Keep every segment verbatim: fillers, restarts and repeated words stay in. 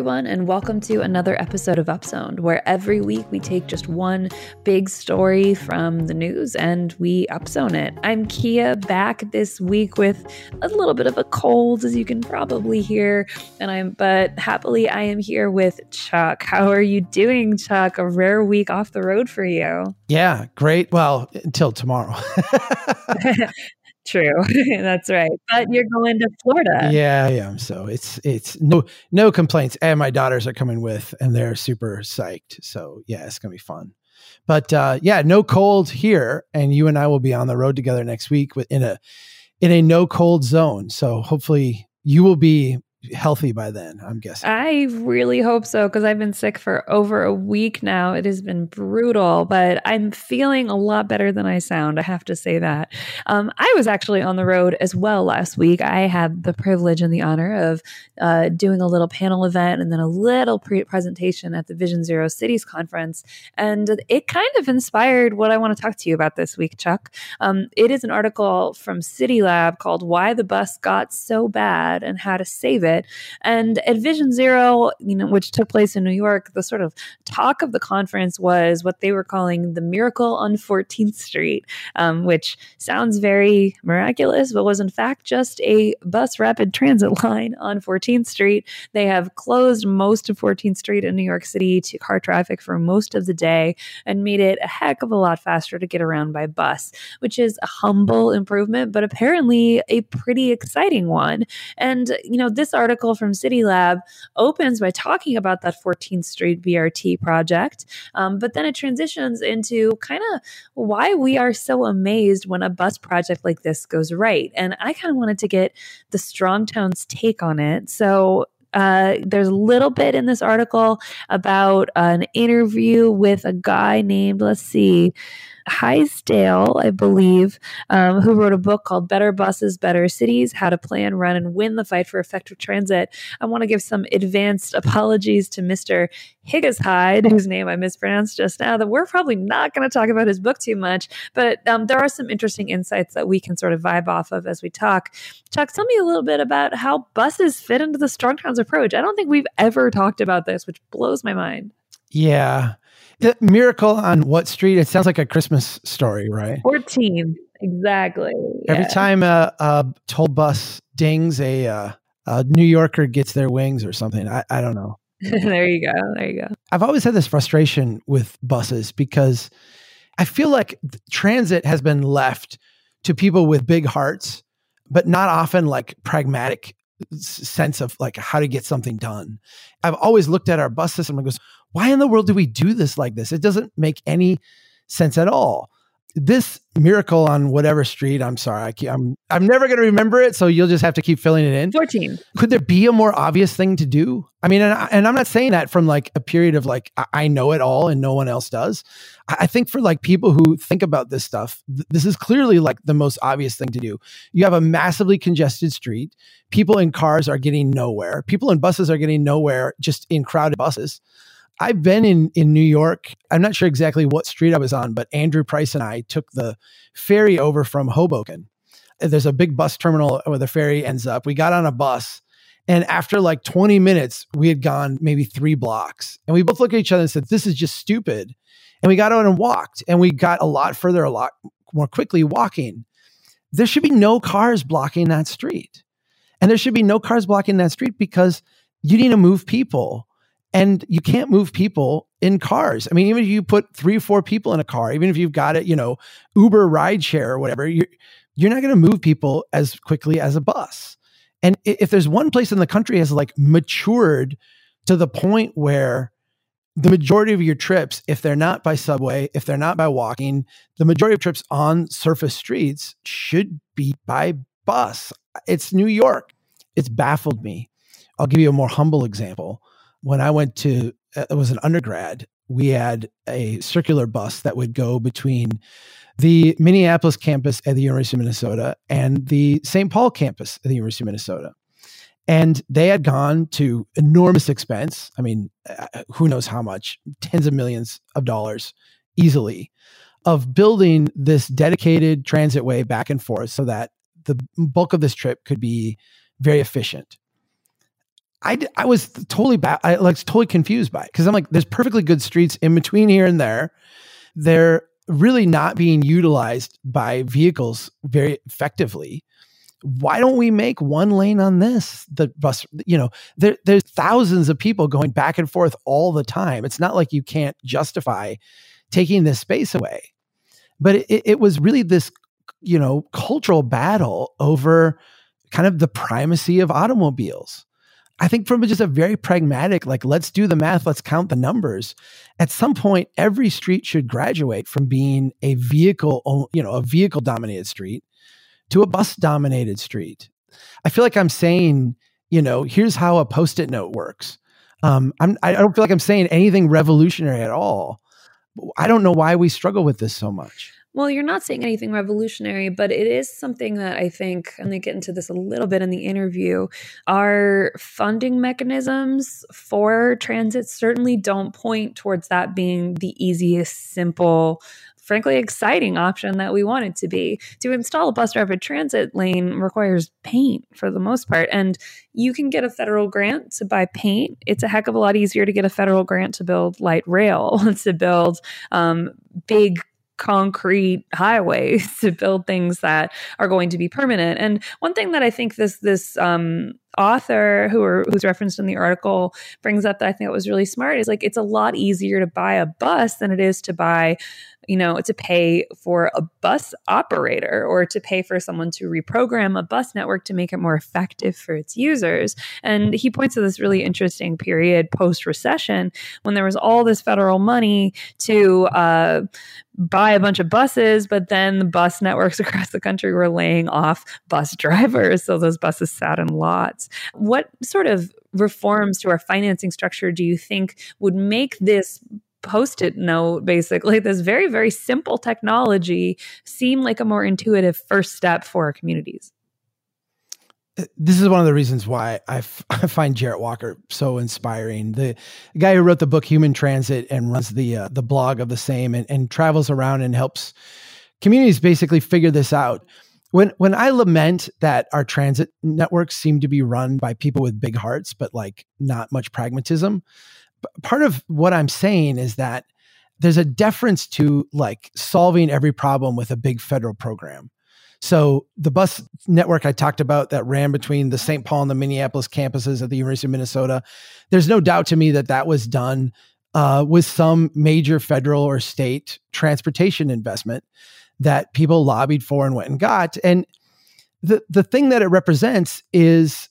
everyone, and welcome to another episode of Upzoned, where every week we take just one big story from the news and we upzone it. I'm Kia, back this week with a little bit of a cold, as you can probably hear, and I'm but happily I am here with Chuck. How are you doing, Chuck? A rare week off the road for you. Yeah, great. Well, until tomorrow. True. That's right. But you're going to Florida. Yeah, yeah. So it's it's no no complaints. And my daughters are coming with, and they're super psyched. So yeah, it's gonna be fun. But uh, yeah, no cold here, and you and I will be on the road together next week with in a in a no cold zone. So hopefully you will be healthy by then, I'm guessing. I really hope so, because I've been sick for over a week now. It has been brutal, but I'm feeling a lot better than I sound. I have to say that. Um, I was actually on the road as well last week. I had the privilege and the honor of uh, doing a little panel event and then a little pre- presentation at the Vision Zero Cities Conference. And it kind of inspired what I want to talk to you about this week, Chuck. Um, it is an article from City Lab called Why the Bus Got So Bad and How to Save It. It. And at Vision Zero, you know, which took place in New York, the sort of talk of the conference was what they were calling the miracle on fourteenth Street, um, which sounds very miraculous, but was in fact just a bus rapid transit line on fourteenth Street. They have closed most of fourteenth Street in New York City to car traffic for most of the day and made it a heck of a lot faster to get around by bus, which is a humble improvement, but apparently a pretty exciting one. And, you know, this article from City Lab opens by talking about that fourteenth Street B R T project, um, but then it transitions into kind of why we are so amazed when a bus project like this goes right. And I kind of wanted to get the Strong Towns take on it. So Uh, there's a little bit in this article about an interview with a guy named, let's see, Highsdale, I believe, um, who wrote a book called Better Buses, Better Cities, How to Plan, Run, and Win the Fight for Effective Transit. I want to give some advanced apologies to Mister Higginshide, whose name I mispronounced just now, that we're probably not going to talk about his book too much, but um, there are some interesting insights that we can sort of vibe off of as we talk. Chuck, tell me a little bit about how buses fit into the Strong Towns approach. I don't think we've ever talked about this, which blows my mind. Yeah. The miracle on what street? It sounds like a Christmas story, right? fourteen, exactly. Every yeah. time a, a toll bus dings, a, uh, a New Yorker gets their wings or something. I, I don't know. There you go. There you go. I've always had this frustration with buses because I feel like transit has been left to people with big hearts, but not often like pragmatic sense of like how to get something done. I've always looked at our bus system and goes, why in the world do we do this like this? It doesn't make any sense at all. This miracle on whatever street, I'm sorry, I keep, I'm I'm never going to remember it, so you'll just have to keep filling it in. fourteen. Could there be a more obvious thing to do? I mean, and, I, and I'm not saying that from like a period of like, I, I know it all and no one else does. I, I think for like people who think about this stuff, th- this is clearly like the most obvious thing to do. You have a massively congested street. People in cars are getting nowhere. People in buses are getting nowhere just in crowded buses. I've been in, in New York. I'm not sure exactly what street I was on, but Andrew Price and I took the ferry over from Hoboken. There's a big bus terminal where the ferry ends up. We got on a bus, and after like twenty minutes, we had gone maybe three blocks. And we both looked at each other and said, this is just stupid. And we got out and walked, and we got a lot further, a lot more quickly walking. There should be no cars blocking that street. And there should be no cars blocking that street because you need to move people. And you can't move people in cars. I mean, even if you put three or four people in a car, even if you've got it, you know, Uber rideshare or whatever, you're, you're not going to move people as quickly as a bus. And if there's one place in the country has like matured to the point where the majority of your trips, if they're not by subway, if they're not by walking, the majority of trips on surface streets should be by bus. It's New York. It's baffled me. I'll give you a more humble example. When I went to, uh, it was an undergrad, we had a circular bus that would go between the Minneapolis campus at the University of Minnesota and the Saint Paul campus at the University of Minnesota. And they had gone to enormous expense. I mean, uh, who knows how much, tens of millions of dollars easily, of building this dedicated transit way back and forth so that the bulk of this trip could be very efficient. I, I was totally ba- I like totally confused by it because I'm like, there's perfectly good streets in between here and there. They're really not being utilized by vehicles very effectively. Why don't we make one lane on this? The bus, you know, there, there's thousands of people going back and forth all the time. It's not like you can't justify taking this space away. But it, it was really this, you know, cultural battle over kind of the primacy of automobiles. I think from just a very pragmatic, like, let's do the math, let's count the numbers. At some point, every street should graduate from being a vehicle, you know, a vehicle dominated street to a bus dominated street. I feel like I'm saying, you know, here's how a Post-it note works. Um, I'm, I don't feel like I'm saying anything revolutionary at all. I don't know why we struggle with this so much. Well, you're not saying anything revolutionary, but it is something that I think, and they get into this a little bit in the interview, our funding mechanisms for transit certainly don't point towards that being the easiest, simple, frankly, exciting option that we want it to be. To install a bus rapid transit lane requires paint for the most part. And you can get a federal grant to buy paint. It's a heck of a lot easier to get a federal grant to build light rail, to build um, big concrete highways, to build things that are going to be permanent. And one thing that I think this this um, author who are, who's referenced in the article brings up that I think was really smart is like, it's a lot easier to buy a bus than it is to buy, you know, to pay for a bus operator or to pay for someone to reprogram a bus network to make it more effective for its users. And he points to this really interesting period post-recession when there was all this federal money to uh, buy a bunch of buses, but then the bus networks across the country were laying off bus drivers. So those buses sat in lots. What sort of reforms to our financing structure do you think would make this Post-it note, basically this very, very simple technology, seem like a more intuitive first step for our communities? This is one of the reasons why I, f- I find Jarrett Walker so inspiring. The guy who wrote the book Human Transit and runs the uh, the blog of the same and, and travels around and helps communities basically figure this out. When when I lament that our transit networks seem to be run by people with big hearts, but like not much pragmatism, part of what I'm saying is that there's a deference to like solving every problem with a big federal program. So the bus network I talked about that ran between the Saint Paul and the Minneapolis campuses at the University of Minnesota, there's no doubt to me that that was done uh, with some major federal or state transportation investment that people lobbied for and went and got. And the, the thing that it represents is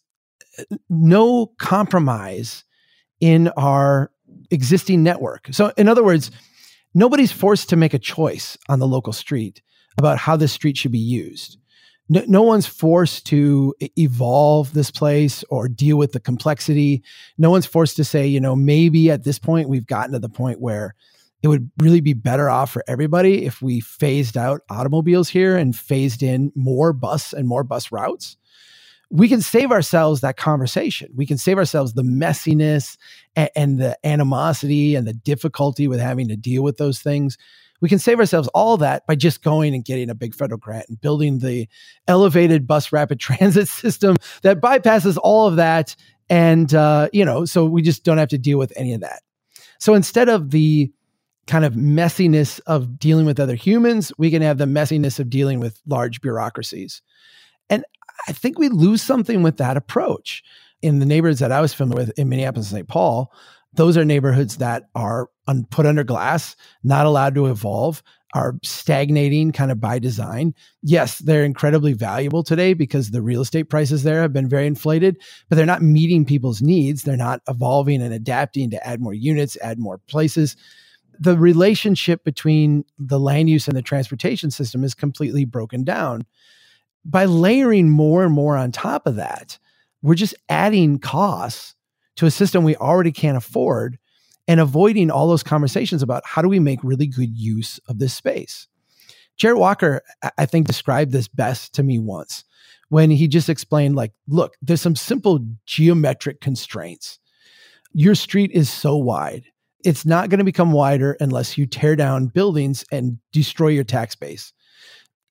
no compromise in our existing network. So in other words, nobody's forced to make a choice on the local street about how this street should be used. No, no one's forced to evolve this place or deal with the complexity. No one's forced to say, you know, maybe at this point we've gotten to the point where it would really be better off for everybody if we phased out automobiles here and phased in more bus and more bus routes. We can save ourselves that conversation. We can save ourselves the messiness and, and the animosity and the difficulty with having to deal with those things. We can save ourselves all that by just going and getting a big federal grant and building the elevated bus rapid transit system that bypasses all of that. And, uh, you know, so we just don't have to deal with any of that. So instead of the kind of messiness of dealing with other humans, we can have the messiness of dealing with large bureaucracies. And I think we lose something with that approach. In the neighborhoods that I was familiar with in Minneapolis and Saint Paul, those are neighborhoods that are un- put under glass, not allowed to evolve, are stagnating kind of by design. Yes, they're incredibly valuable today because the real estate prices there have been very inflated, but they're not meeting people's needs. They're not evolving and adapting to add more units, add more places. The relationship between the land use and the transportation system is completely broken down. By layering more and more on top of that, we're just adding costs to a system we already can't afford and avoiding all those conversations about how do we make really good use of this space. Jarrett Walker, I think, described this best to me once when he just explained, like, look, there's some simple geometric constraints. Your street is so wide. It's not going to become wider unless you tear down buildings and destroy your tax base.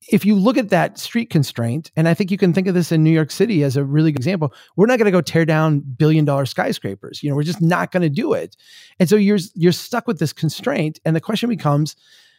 if you look at that street constraint, and I think you can think of this in New York City as a really good example, we're not going to go tear down billion dollar skyscrapers. You know, we're just not going to do it. And so you're, you're stuck with this constraint. And the question becomes,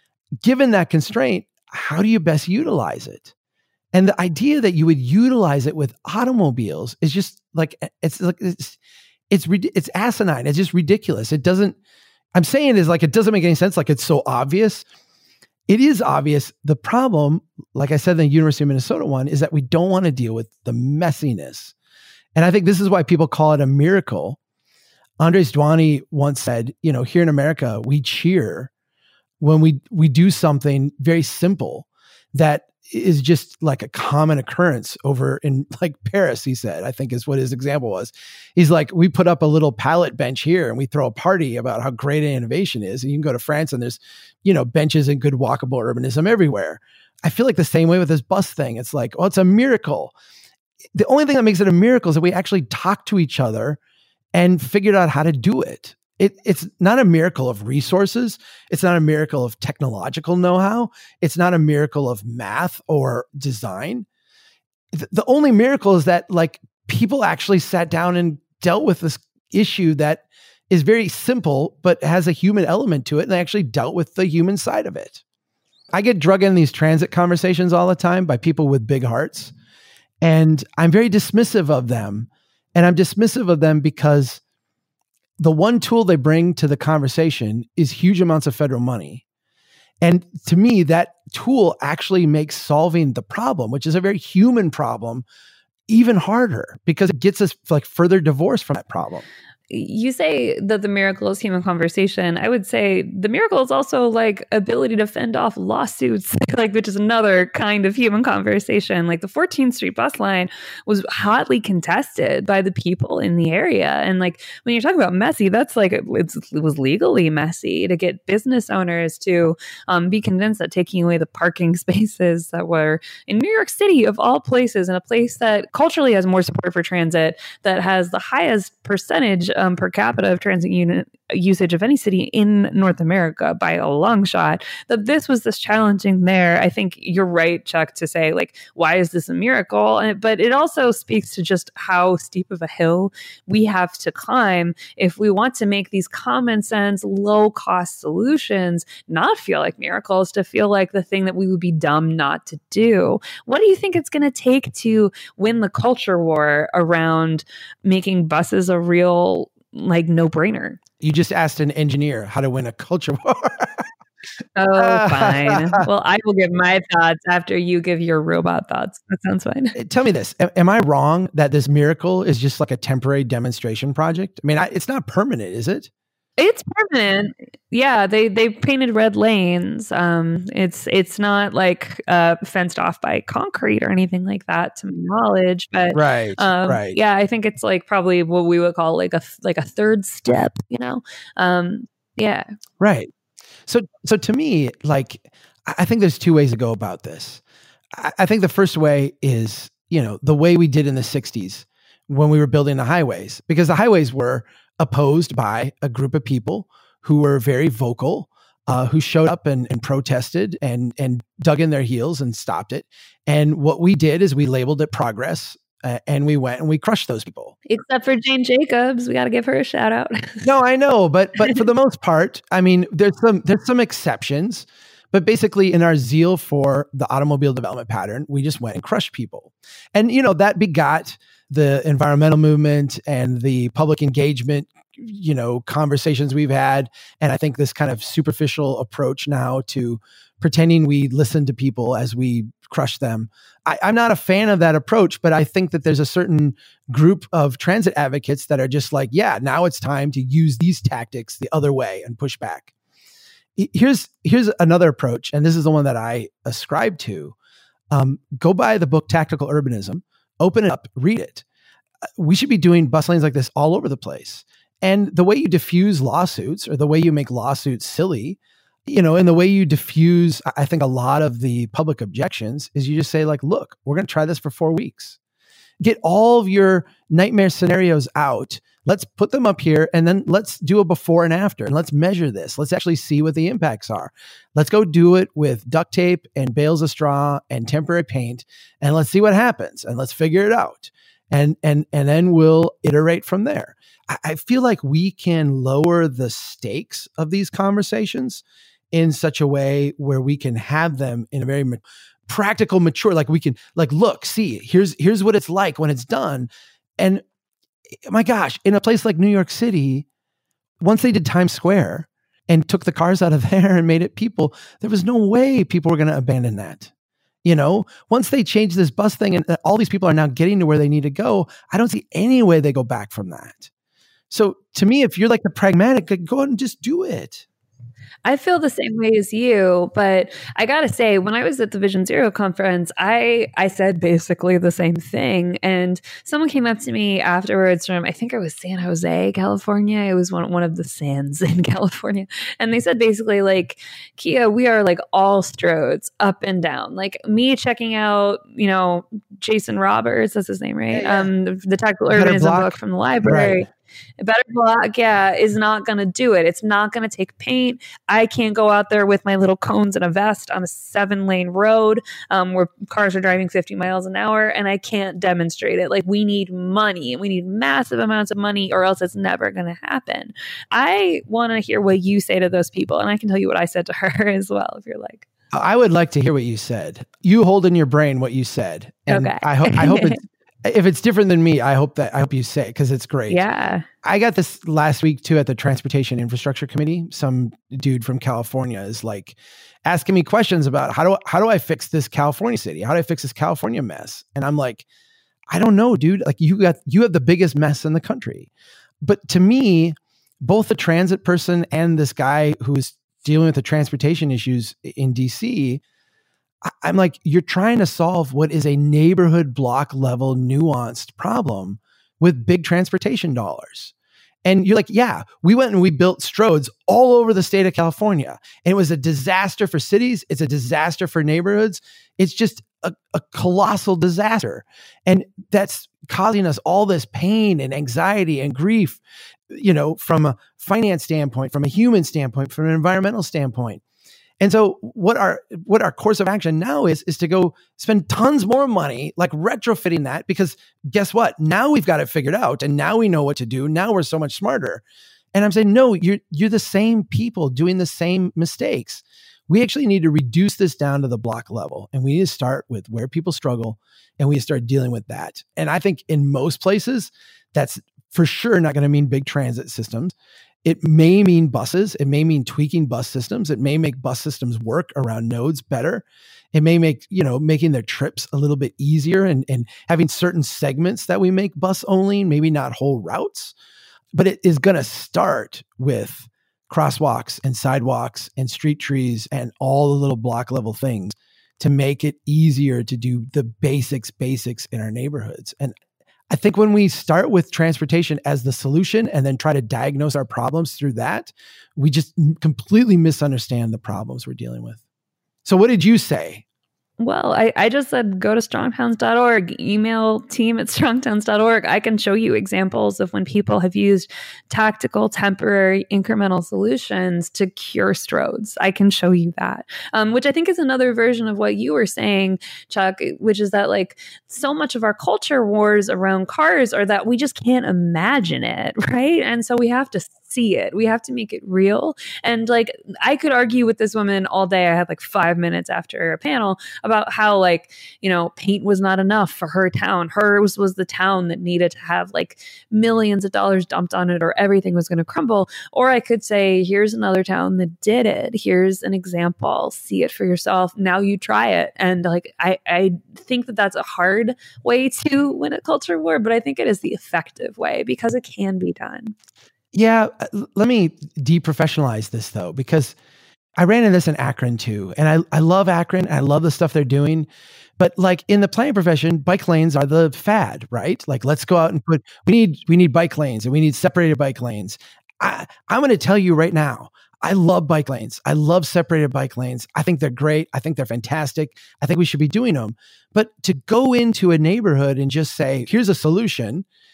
given that constraint, how do you best utilize it? And the idea that you would utilize it with automobiles is just like, it's like, it's, it's, it's asinine. It's just ridiculous. It doesn't, I'm saying is like, it doesn't make any sense. Like it's so obvious. It is obvious. The problem, like I said, the University of Minnesota one is that we don't want to deal with the messiness. And I think this is why people call it a miracle. Andres Duany once said, you know, here in America, we cheer when we, we do something very simple that is just like a common occurrence over in like Paris, he said, I think is what his example was. He's like, we put up a little pallet bench here and we throw a party about how great an innovation is. And you can go to France and there's, you know, benches and good walkable urbanism everywhere. I feel like the same way with this bus thing. It's like, well, it's a miracle. The only thing that makes it a miracle is that we actually talked to each other and figured out how to do it. It, it's not a miracle of resources. It's not a miracle of technological know-how. It's not a miracle of math or design. The, the only miracle is that like people actually sat down and dealt with this issue that is very simple, but has a human element to it. And they actually dealt with the human side of it. I get drug in these transit conversations all the time by people with big hearts. And I'm very dismissive of them. And I'm dismissive of them because the one tool they bring to the conversation is huge amounts of federal money. And to me, that tool actually makes solving the problem, which is a very human problem, even harder because it gets us like further divorced from that problem. You say that the miracle is human conversation. I would say the miracle is also like ability to fend off lawsuits, like which is another kind of human conversation. Like the fourteenth Street bus line was hotly contested by the people in the area. And like when you're talking about messy, that's like it's, it was legally messy to get business owners to um, be convinced that taking away the parking spaces that were in New York City of all places, in a place that culturally has more support for transit, that has the highest percentage Um, per capita of transit unit usage of any city in North America by a long shot, that this was this challenging there. I think you're right, Chuck, to say like, why is this a miracle? And, but it also speaks to just how steep of a hill we have to climb if we want to make these common sense, low cost solutions not feel like miracles, to feel like the thing that we would be dumb not to do. What do you think it's going to take to win the culture war around making buses a real like no-brainer? You just asked an engineer how to win a culture war. Oh, fine. Well, I will give my thoughts after you give your robot thoughts. That sounds fine. Tell me this. Am, am I wrong that this miracle is just like a temporary demonstration project? I mean, I, it's not permanent, is it? It's permanent. Yeah, they they painted red lanes. Um, it's it's not like uh, fenced off by concrete or anything like that, to my knowledge. But right, um, right. Yeah, I think it's like probably what we would call like a like a third step. You know, um, yeah, right. So so to me, like I think there's two ways to go about this. I, I think the first way is, you know, the way we did in the sixties when we were building the highways, because the highways were opposed by a group of people who were very vocal, uh, who showed up and, and protested and, and dug in their heels and stopped it. And what we did is we labeled it progress, uh, and we went and we crushed those people. Except for Jane Jacobs. We got to give her a shout out. No, I know. But but for the most part, I mean, there's some there's some exceptions. But basically, in our zeal for the automobile development pattern, we just went and crushed people. And, you know, that begot the environmental movement and the public engagement, you know, conversations we've had. And I think this kind of superficial approach now to pretending we listen to people as we crush them. I, I'm not a fan of that approach, but I think that there's a certain group of transit advocates that are just like, yeah, now it's time to use these tactics the other way and push back. Here's here's another approach, and this is the one that I ascribe to. Um, go buy the book Tactical Urbanism, open it up, read it. We should be doing bus lanes like this all over the place. And the way you diffuse lawsuits, or the way you make lawsuits silly, you know, and the way you diffuse, I think, a lot of the public objections is you just say like, look, we're going to try this for four weeks. Get all of your nightmare scenarios out. Let's put them up here and then let's do a before and after and let's measure this. Let's actually see what the impacts are. Let's go do it with duct tape and bales of straw and temporary paint and let's see what happens and let's figure it out. And, and, and then we'll iterate from there. I, I feel like we can lower the stakes of these conversations in such a way where we can have them in a very ma- practical, mature, like we can like, look, see, here's, here's what it's like when it's done. And my gosh, in a place like New York City, once they did Times Square and took the cars out of there and made it people, there was no way people were going to abandon that. You know, once they changed this bus thing and all these people are now getting to where they need to go, I don't see any way they go back from that. So to me, if you're like the pragmatic, like, go ahead and just do it. I feel the same way as you, but I got to say, when I was at the Vision Zero conference, I, I said basically the same thing. And someone came up to me afterwards from, I think it was San Jose, California. It was one, one of the sands in California. And they said basically like, Kia, we are like all Strodes up and down. Like me checking out, you know, Jason Roberts, that's his name, right? Yeah, yeah. Um, the, the Tactical Urbanism book from the library. Right. A better block, yeah, is not going to do it. It's not going to take paint. I can't go out there with my little cones and a vest on a seven lane road um, where cars are driving fifty miles an hour and I can't demonstrate it. Like we need money and we need massive amounts of money or else it's never going to happen. I want to hear what you say to those people. And I can tell you what I said to her as well, if you're like. I would like to hear what you said. You hold in your brain what you said. And okay. I, ho- I hope it's, if it's different than me, I hope that I hope you say it because it's great. Yeah. I got this last week too at the Transportation Infrastructure Committee. Some dude from California is like asking me questions about how do how do I fix this California city? How do I fix this California mess? And I'm like, I don't know, dude. Like you got you have the biggest mess in the country. But to me, both the transit person and this guy who's dealing with the transportation issues in D C, I'm like, you're trying to solve what is a neighborhood block level nuanced problem with big transportation dollars. And you're like, yeah, we went and we built Strodes all over the state of California. And it was a disaster for cities. It's a disaster for neighborhoods. It's just a, a colossal disaster. And that's causing us all this pain and anxiety and grief, you know, from a finance standpoint, from a human standpoint, from an environmental standpoint. And so what our what our course of action now is, is to go spend tons more money, like retrofitting that, because guess what? Now we've got it figured out and now we know what to do. Now we're so much smarter. And I'm saying, no, you're you're the same people doing the same mistakes. We actually need to reduce this down to the block level. And we need to start with where people struggle and we need to start dealing with that. And I think in most places, that's for sure not going to mean big transit systems. It may mean buses. It may mean tweaking bus systems. It may make bus systems work around nodes better. It may make, you know, making their trips a little bit easier and, and having certain segments that we make bus only, maybe not whole routes. But it is going to start with crosswalks and sidewalks and street trees and all the little block level things to make it easier to do the basics, basics in our neighborhoods. And I think when we start with transportation as the solution and then try to diagnose our problems through that, we just completely misunderstand the problems we're dealing with. So what did you say? Well, I, I just said go to strong towns dot org, email team at strong towns dot org. I can show you examples of when people have used tactical, temporary, incremental solutions to cure Strodes. I can show you that, um, which I think is another version of what you were saying, Chuck, which is that like so much of our culture wars around cars are that we just can't imagine it, right? And so we have to see it. We have to make it real. And like, I could argue with this woman all day. I had like five minutes after a panel about how like, you know, paint was not enough for her town. Hers was the town that needed to have like millions of dollars dumped on it or everything was going to crumble. Or I could say, here's another town that did it. Here's an example. See it for yourself. Now you try it. And like, I, I think that that's a hard way to win a culture war, but I think it is the effective way because it can be done. Yeah, let me deprofessionalize this though, because I ran into this in Akron too. And I, I love Akron. I love the stuff they're doing. But like in the planning profession, bike lanes are the fad, right? Like let's go out and put, we need, we need bike lanes and we need separated bike lanes. I, I'm going to tell you right now, I love bike lanes. I love separated bike lanes. I think they're great. I think they're fantastic. I think we should be doing them. But to go into a neighborhood and just say, here's a solution,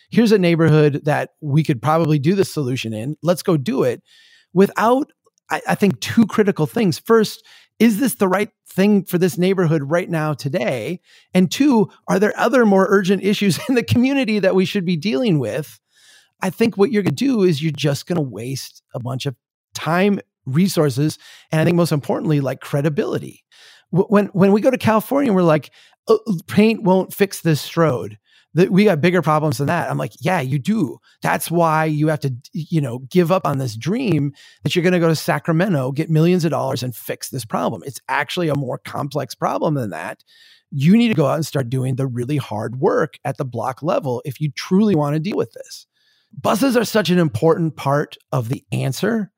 here's a neighborhood that we could probably do the solution in. Let's go do it without, I, I think, two critical things. First, is this the right thing for this neighborhood right now today? And two, are there other more urgent issues in the community that we should be dealing with? I think what you're going to do is you're just going to waste a bunch of time, resources, and I think most importantly, like credibility. When when we go to California, we're like, oh, paint won't fix this road. That we got bigger problems than that. I'm like, yeah, you do. That's why you have to, you know, give up on this dream that you're going to go to Sacramento, get millions of dollars and fix this problem. It's actually a more complex problem than that. You need to go out and start doing the really hard work at the block level if you truly want to deal with this. Buses are such an important part of the answer,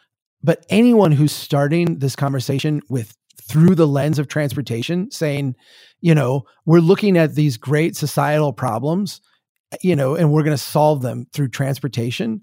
but anyone who's starting this conversation with through the lens of transportation, saying, you know, we're looking at these great societal problems, you know, and we're going to solve them through transportation,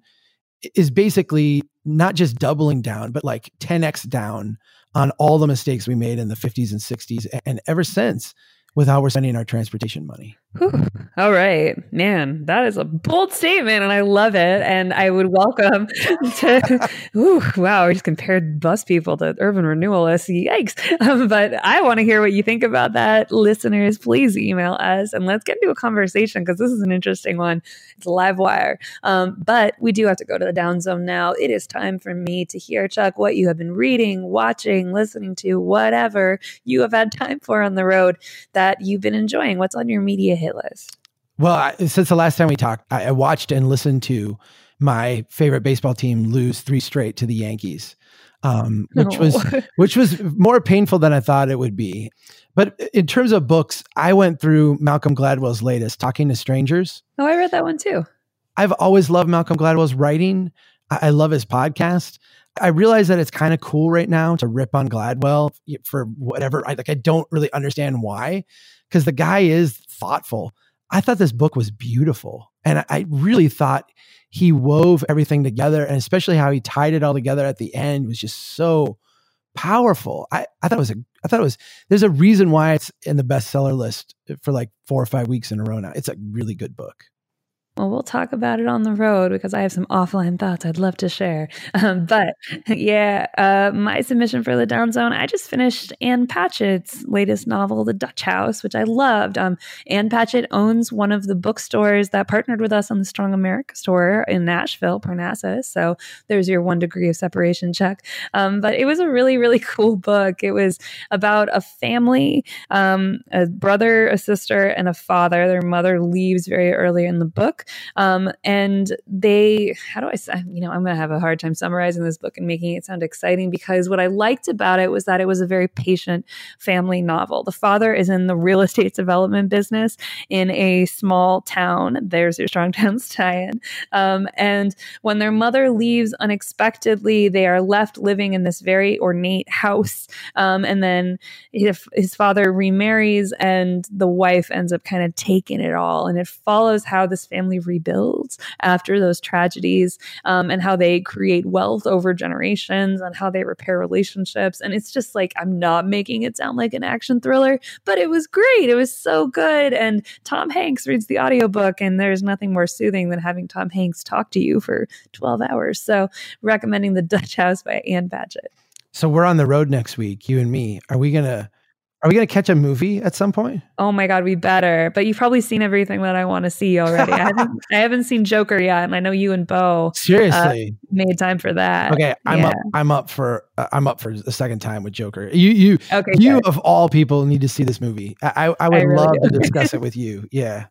is basically not just doubling down, but like ten X down on all the mistakes we made in the fifties and sixties and ever since with how we're spending our transportation money. Whew. All right, man, that is a bold statement and I love it. And I would welcome to, ooh, wow, we just compared bus people to urban renewalists. Yikes. Um, but I want to hear what you think about that. Listeners, please email us and let's get into a conversation because this is an interesting one. It's a live wire. Um, but we do have to go to the down zone now. It is time for me to hear, Chuck, what you have been reading, watching, listening to, whatever you have had time for on the road that you've been enjoying. What's on your media hit list? Well, I, since the last time we talked, I, I watched and listened to my favorite baseball team lose three straight to the Yankees, um, which Oh. was which was more painful than I thought it would be. But in terms of books, I went through Malcolm Gladwell's latest, Talking to Strangers. Oh, I read that one too. I've always loved Malcolm Gladwell's writing. I, I love his podcast. I realize that it's kind of cool right now to rip on Gladwell for whatever. I like. I don't really understand why, because the guy is thoughtful. I thought this book was beautiful, and I, I really thought he wove everything together, and especially how he tied it all together at the end was just so powerful. I, I thought it was a. I thought it was. There's a reason why it's in the bestseller list for like four or five weeks in a row now. It's a really good book. Well, we'll talk about it on the road because I have some offline thoughts I'd love to share. Um, but yeah, uh, my submission for the Down Zone, I just finished Ann Patchett's latest novel, The Dutch House, which I loved. Um, Ann Patchett owns one of the bookstores that partnered with us on the Strong America store in Nashville, Parnassus. So there's your one degree of separation check. Um, but it was a really, really cool book. It was about a family, um, a brother, a sister, and a father. Their mother leaves very early in the book. Um, and they, how do I say, you know, I'm going to have a hard time summarizing this book and making it sound exciting because what I liked about it was that it was a very patient family novel. The father is in the real estate development business in a small town. There's your Strong Towns tie-in. Um, and when their mother leaves unexpectedly, they are left living in this very ornate house. Um, and then if his father remarries and the wife ends up kind of taking it all. And it follows how this family rebuilds after those tragedies, um, and how they create wealth over generations and how they repair relationships. And it's just like, I'm not making it sound like an action thriller, but it was great. It was so good. And Tom Hanks reads the audiobook, and there's nothing more soothing than having Tom Hanks talk to you for twelve hours. So recommending The Dutch House by Ann Patchett. So we're on the road next week, you and me. Are we gonna Are we gonna catch a movie at some point? Oh my God, we better. But you've probably seen everything that I want to see already. I haven't, I haven't seen Joker yet, and I know you and Bo Seriously uh, made time for that. Okay, I'm yeah. up. I'm up for. Uh, I'm up for the second time with Joker. You, you, Okay, you good. of all people need to see this movie. I, I, I would I really love do. to discuss it with you. Yeah.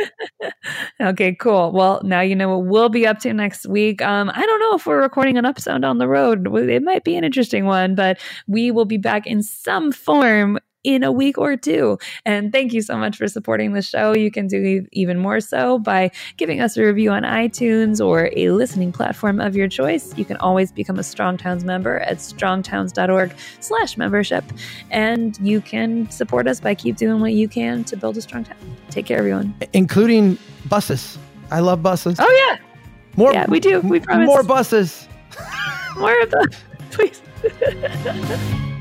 Okay, cool. Well, now you know what we'll be up to next week. Um, I don't know if we're recording an episode on the road. It might be an interesting one, but we will be back in some form in a week or two. And thank you so much for supporting the show. You can do even more so by giving us a review on iTunes or a listening platform of your choice. You can always become a Strong Towns member at strongtowns.org slash membership. And you can support us by keep doing what you can to build a strong town. Take care, everyone. Including buses. I love buses. Oh, yeah. More, Yeah, we do. We promise. More buses. More of them, please.